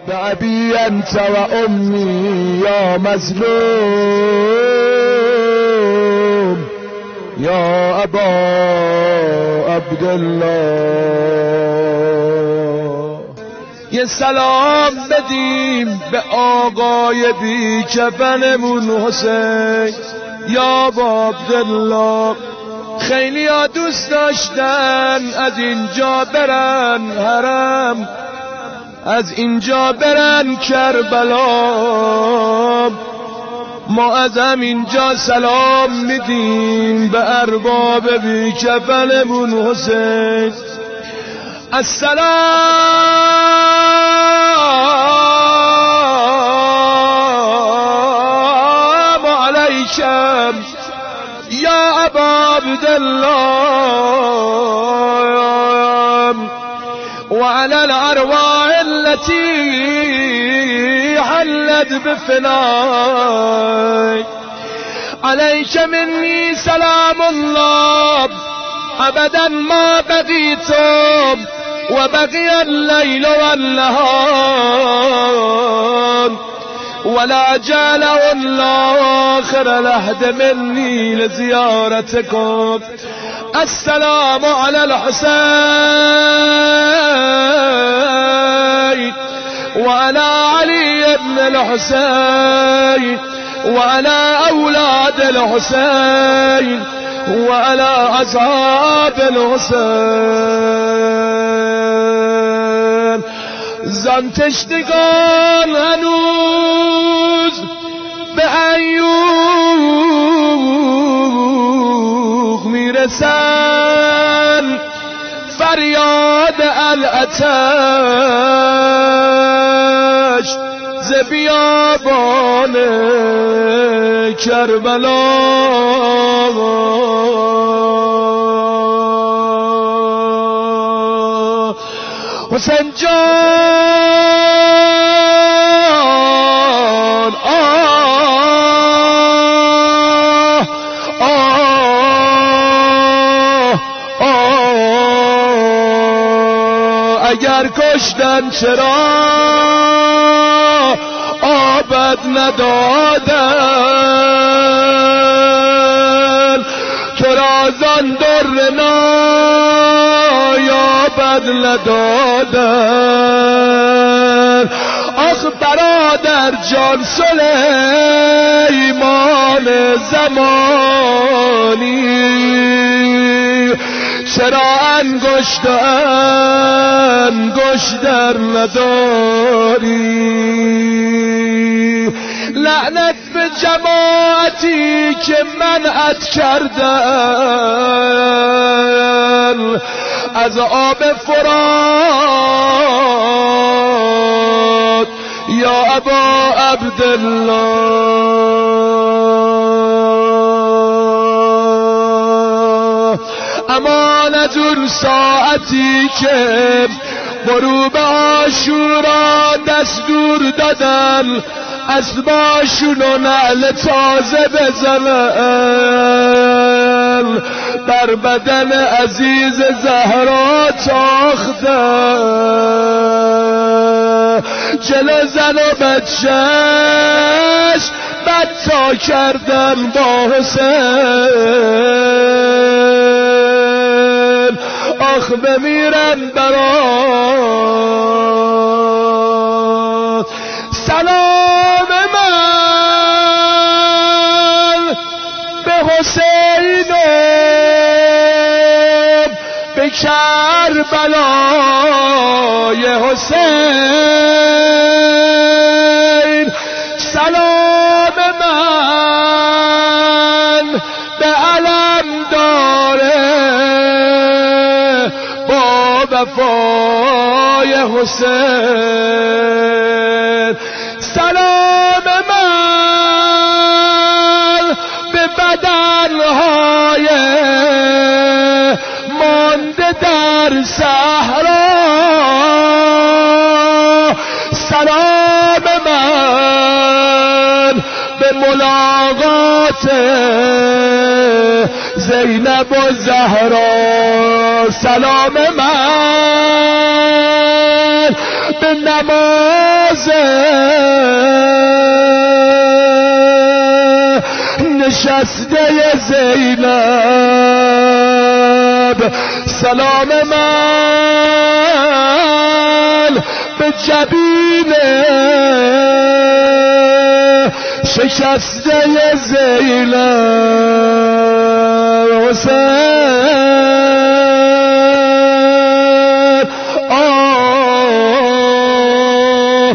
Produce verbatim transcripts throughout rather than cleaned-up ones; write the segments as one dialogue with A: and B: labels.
A: بأبي أنت وأمي يا مظلوم يا أبا عبدالله. یه سلام بدیم به آقای بی کفنمون حسین یا ابا عبدالله. خیلی ها دوست داشتن از اینجا برن حرم، از اینجا برن کربلا. ما از همینجا سلام میدیم به ارباب بی کفنمون حسین. السلام علیکم یا ابا عبدالله وعلى الأرواح التي حلت بفناك. عليك مني سلام الله أبدا ما بقيتم وبقي الليل والنهار ولا جاله الله آخر لحد مني لزيارتكم. السلام على الحسين وعلى علي بن الحسين وعلى أولاد الحسين وعلى أصحاب الحسين. زن تشتگان هنوز به عیوق میرسن فریاد العطش ز بیابان کربلا. حسین جان آه آه آه اگر کشتن چرا آبد ندادن تو را زان در نایابد ندادن. آخ برادر جان سلیمان زمانی چرا انگشت انگشتر نداری؟ لعنت به جماعتی که منعت کردن از آب فرات یا ابا عبدالله. امان از اون ساعتی که غروب عاشورا دستور دادن اسباشون و نعل تازه بزنن بر بدن عزیز زهرا تاختن. جلو زن و بچهش بدتا کردن با حسین. آخ بمیرن برات. سلام من به حسین به کربلای حسین. سلام من به علم داره با وفای حسین. سلام من به بدنهای مانده در صحرا. سلام من به ملاقات زینب و زهرا. سلام من به نمازه نشسته زینب سلام من به جبینه شکسته زینب حسین آه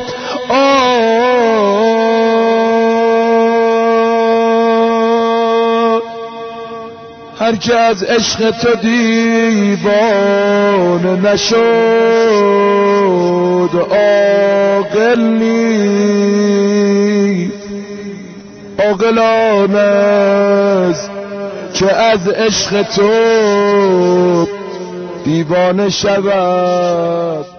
A: آه هر که از عشق تو دیوانه نشد عاقل نیست عاقلان است که از عشق تو دیوانه شود